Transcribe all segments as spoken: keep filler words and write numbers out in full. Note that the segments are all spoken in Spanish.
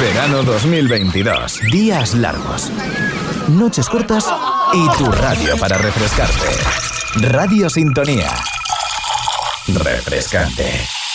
Verano dos mil veintidós. Días largos, noches cortas y tu radio para refrescarte. Radio Sintonía. Refrescante.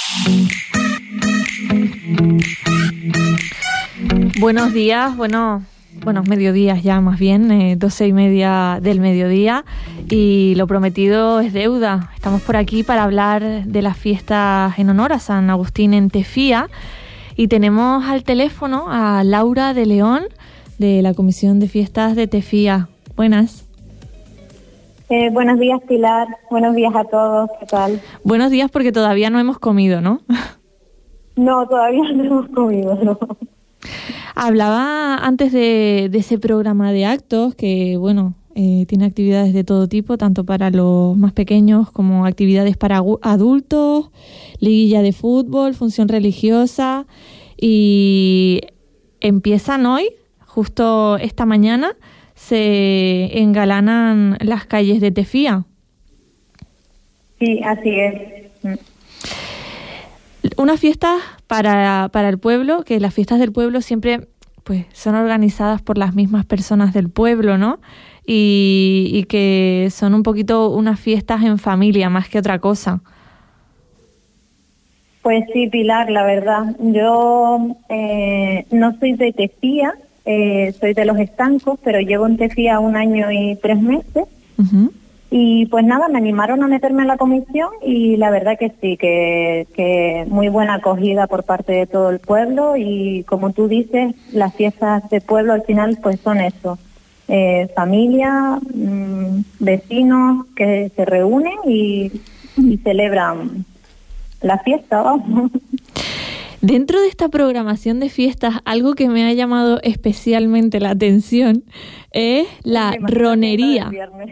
Buenos días, bueno, buenos mediodías ya más bien, eh, doce y media del mediodía, y lo prometido es deuda. Estamos por aquí para hablar de las fiestas en honor a San Agustín en Tefía, y tenemos al teléfono a Laura de León, de la Comisión de Fiestas de Tefía. Buenas. Eh, buenos días, Pilar. Buenos días a todos. ¿Qué tal? Buenos días, porque todavía no hemos comido, ¿no? No, todavía no hemos comido, no. Hablaba antes de, de ese programa de actos que, bueno, eh, tiene actividades de todo tipo, tanto para los más pequeños como actividades para adultos, liguilla de fútbol, función religiosa, y empiezan hoy, justo esta mañana, se engalanan las calles de Tefía. Sí, así es. Unas fiestas para, para el pueblo, que las fiestas del pueblo siempre pues son organizadas por las mismas personas del pueblo, ¿no? Y, y que son un poquito unas fiestas en familia más que otra cosa. Pues sí, Pilar, la verdad. Yo eh, no soy de Tefía, eh, soy de Los Estancos, pero llevo en Tefía un año y tres meses. Uh-huh. Y pues nada, me animaron a meterme en la comisión y la verdad que sí, que, que muy buena acogida por parte de todo el pueblo, y como tú dices, las fiestas de pueblo al final pues son eso, eh, familia, mmm, vecinos que se reúnen y, y celebran la fiesta, vamos. Dentro de esta programación de fiestas, algo que me ha llamado especialmente la atención es la ronería.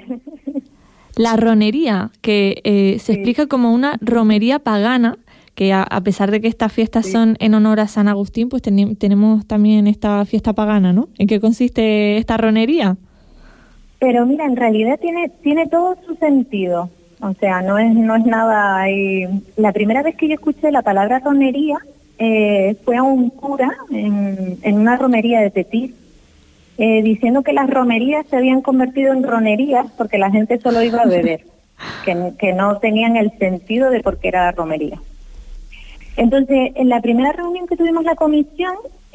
La ronería, que eh, se sí. explica como una romería pagana, que a, a pesar de que estas fiestas sí. son en honor a San Agustín, pues ten, tenemos también esta fiesta pagana, ¿no? ¿En qué consiste esta ronería? Pero mira, en realidad tiene tiene todo su sentido. O sea, no es no es nada ahí. La primera vez que yo escuché la palabra ronería eh, fue a un cura en, en una romería de Tetir, Eh, diciendo que las romerías se habían convertido en ronerías porque la gente solo iba a beber, que, que no tenían el sentido de por qué era la romería. Entonces, en la primera reunión que tuvimos la comisión,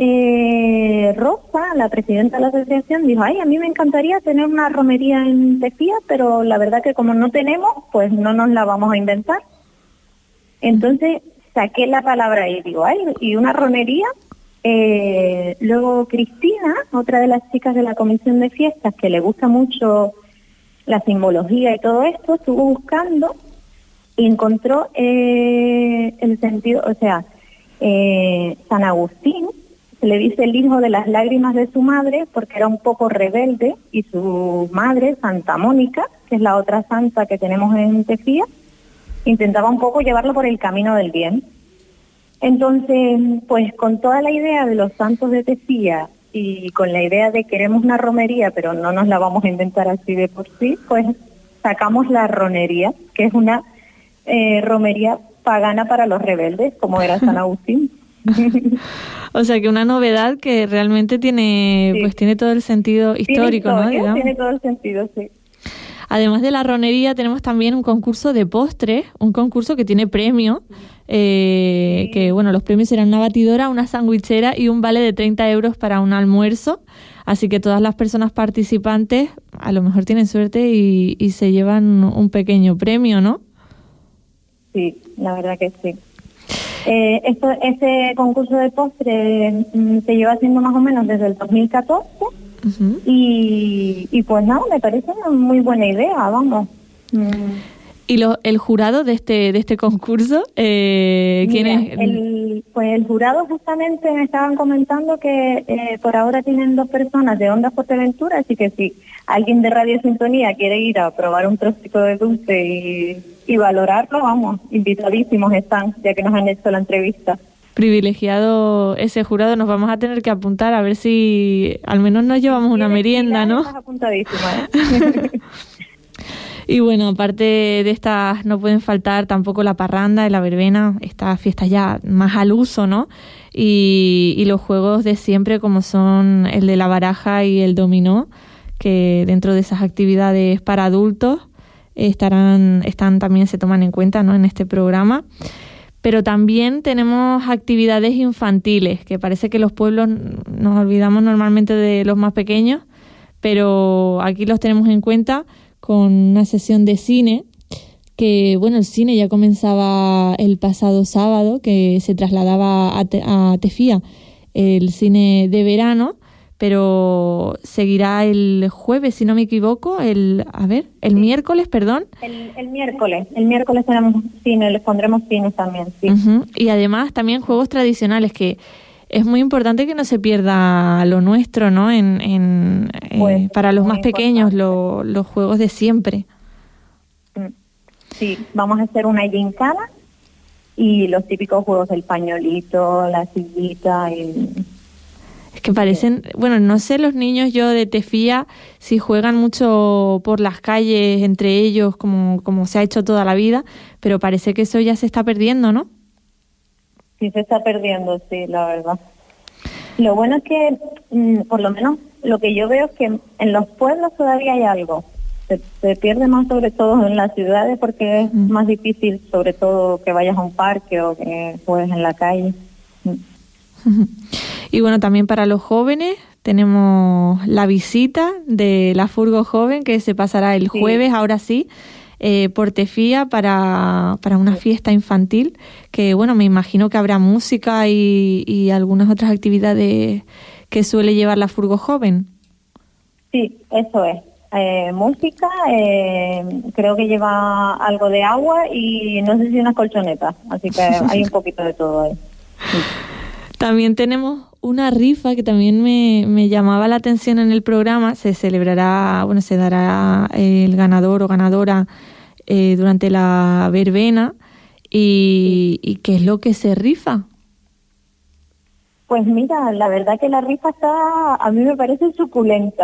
eh, Rosa, la presidenta de la asociación, dijo, ay, a mí me encantaría tener una romería en Tefía, pero la verdad que como no tenemos, pues no nos la vamos a inventar. Entonces, saqué la palabra y digo, ay, ¿y una romería? Eh, luego Cristina, otra de las chicas de la comisión de fiestas, que le gusta mucho la simbología y todo esto, estuvo buscando y encontró eh, el sentido, o sea, eh, San Agustín, se le dice el hijo de las lágrimas de su madre porque era un poco rebelde, y su madre, Santa Mónica, que es la otra santa que tenemos en Tefía, intentaba un poco llevarlo por el camino del bien. Entonces, pues con toda la idea de los santos de Tefía y con la idea de queremos una romería, pero no nos la vamos a inventar así de por sí, pues sacamos la ronería, que es una eh, romería pagana para los rebeldes, como era San Agustín. O sea, que una novedad que realmente tiene, sí. pues tiene todo el sentido histórico, tiene historia, ¿no? Digamos. Tiene todo el sentido, sí. Además de la ronería, tenemos también un concurso de postres, un concurso que tiene premio, eh, sí. que bueno, los premios serán una batidora, una sandwichera y un vale de treinta euros para un almuerzo. Así que todas las personas participantes a lo mejor tienen suerte y, y se llevan un pequeño premio, ¿no? Sí, la verdad que sí. Eh, esto, este concurso de postres mm, se lleva haciendo más o menos desde el dos mil catorce. Uh-huh. y, y pues nada, me parece una muy buena idea, vamos. Mm. ¿Y lo, el jurado de este de este concurso? Eh, ¿quién Mira, es? El, pues el jurado justamente me estaban comentando que eh, por ahora tienen dos personas de Onda Fuerteventura, así que si alguien de Radio Sintonía quiere ir a probar un trocito de dulce y, y valorarlo, vamos, invitadísimos están, ya que nos han hecho la entrevista. Privilegiado ese jurado, nos vamos a tener que apuntar a ver si al menos nos llevamos una merienda, ¿no? Estás apuntadísima, ¿eh? Y bueno, aparte de estas no pueden faltar tampoco la parranda y la verbena, estas fiestas ya más al uso, ¿no? y, y los juegos de siempre como son el de la baraja y el dominó, que dentro de esas actividades para adultos estarán, están también se toman en cuenta, ¿no?, en este programa. Pero también tenemos actividades infantiles, que parece que los pueblos nos olvidamos normalmente de los más pequeños, pero aquí los tenemos en cuenta con una sesión de cine, que bueno, el cine ya comenzaba el pasado sábado, que se trasladaba a, Te- a Tefía, el cine de verano, pero seguirá el jueves, si no me equivoco, el a ver, el sí. miércoles, perdón. El, el miércoles, el miércoles tenemos cine, les pondremos cines también, sí. Uh-huh. Y además también juegos tradicionales, que es muy importante que no se pierda lo nuestro, ¿no? En, en pues, eh, para los más pequeños, lo, los juegos de siempre. Sí, vamos a hacer una gincana y los típicos juegos del pañolito, la sillita y... Es que parecen, bueno, no sé los niños yo de Tefía si juegan mucho por las calles entre ellos como, como se ha hecho toda la vida, pero parece que eso ya se está perdiendo, ¿no? Sí, se está perdiendo, sí, la verdad. Lo bueno es que, mmm, por lo menos, lo que yo veo es que en los pueblos todavía hay algo. Se, se pierde más sobre todo en las ciudades porque es mm. más difícil, sobre todo que vayas a un parque o que juegues en la calle. Mm. Y bueno, también para los jóvenes tenemos la visita de la Furgo Joven, que se pasará el jueves, sí. ahora sí, eh, por Tefía para, para una fiesta infantil, que bueno, me imagino que habrá música y, y algunas otras actividades que suele llevar la Furgo Joven. Sí, eso es. Eh, música, eh, creo que lleva algo de agua y no sé si unas colchonetas, así que hay un poquito de todo ahí. Sí. También tenemos una rifa que también me, me llamaba la atención en el programa. Se celebrará, bueno, se dará el ganador o ganadora eh, durante la verbena. Y, ¿Y qué es lo que se rifa? Pues mira, la verdad que la rifa está, a mí me parece suculenta.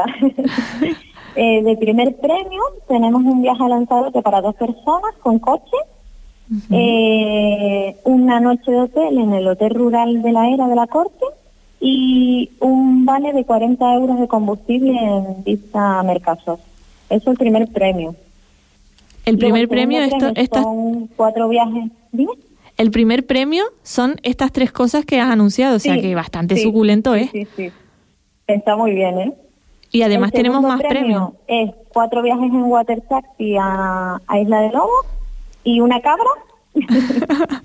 eh, de primer premio tenemos un viaje a Lanzarote para dos personas con coche. Uh-huh. Eh, una noche de hotel en el Hotel Rural de la Era de la Corte y un vale de cuarenta euros de combustible en Vista Mercasos. Eso es el primer premio. El primer Luego, premio, el esto, estas... son cuatro viajes. ¿Dime? El primer premio son estas tres cosas que has anunciado, o sea sí, que bastante sí, suculento sí, es. Sí, sí, está muy bien, ¿eh? Y además tenemos más premio premios. Es cuatro viajes en water taxi a, a Isla de Lobos y una cabra.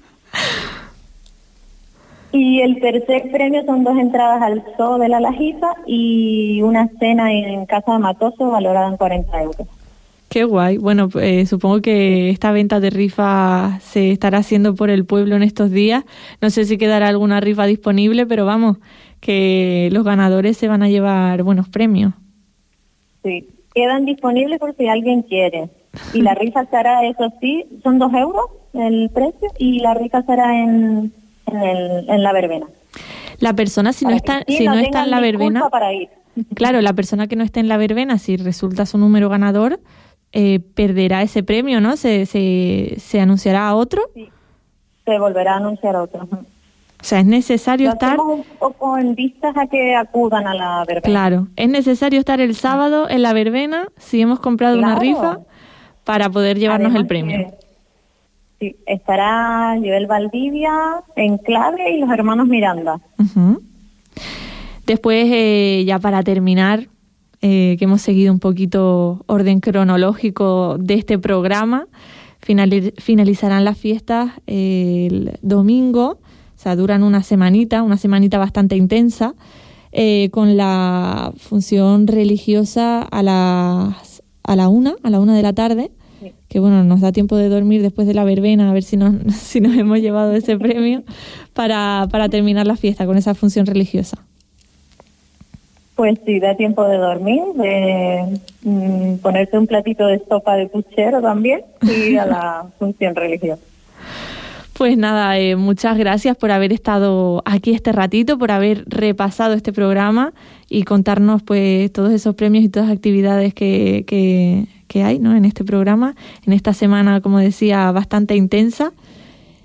Y el tercer premio son dos entradas al Zoo de la Lajita y una cena en Casa de Matoso valorada en cuarenta euros. Qué guay. Bueno, eh, supongo que esta venta de rifa se estará haciendo por el pueblo en estos días. No sé si quedará alguna rifa disponible, pero vamos, que los ganadores se van a llevar buenos premios. Sí, quedan disponibles por si alguien quiere. Y la rifa estará, eso sí, son dos euros el precio y la rifa estará en, en, el, en la verbena. La persona, si para no está, sí si no no está en la verbena, para ir. Claro, la persona que no esté en la verbena, si resulta su número ganador, eh, perderá ese premio, ¿no? Se, se, se anunciará a otro. Sí, se volverá a anunciar a otro. O sea, es necesario Lo estar... un poco en vistas a que acudan a la verbena. Claro, es necesario estar el sábado en la verbena si hemos comprado claro. una rifa para poder llevarnos Además el premio. Que, sí, estará Joel Valdivia, Enclave y los hermanos Miranda. Uh-huh. Después, eh, ya para terminar, eh, que hemos seguido un poquito orden cronológico de este programa, finali- finalizarán las fiestas eh, el domingo. O sea, duran una semanita, una semanita bastante intensa, eh, con la función religiosa a las a la una, a la una de la tarde, sí. Que bueno, nos da tiempo de dormir después de la verbena, a ver si nos, si nos hemos llevado ese premio, para, para terminar la fiesta con esa función religiosa. Pues sí, da tiempo de dormir, de mm, ponerte un platito de sopa de puchero también y a la función religiosa. Pues nada, eh, muchas gracias por haber estado aquí este ratito, por haber repasado este programa y contarnos pues todos esos premios y todas las actividades que, que, que hay, ¿no?, en este programa, en esta semana, como decía, bastante intensa.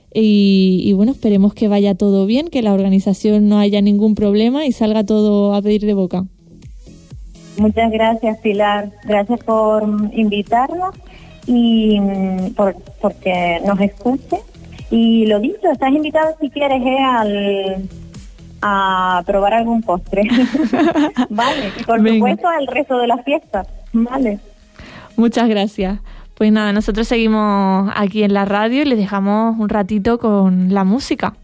Y, y bueno, esperemos que vaya todo bien, que la organización no haya ningún problema y salga todo a pedir de boca. Muchas gracias, Pilar. Gracias por invitarnos y por porque nos escuche. Y lo dicho, estás invitado si quieres eh, al, a probar algún postre. Vale, y por Venga. supuesto al resto de las fiestas. Vale. Muchas gracias. Pues nada, nosotros seguimos aquí en la radio y les dejamos un ratito con la música.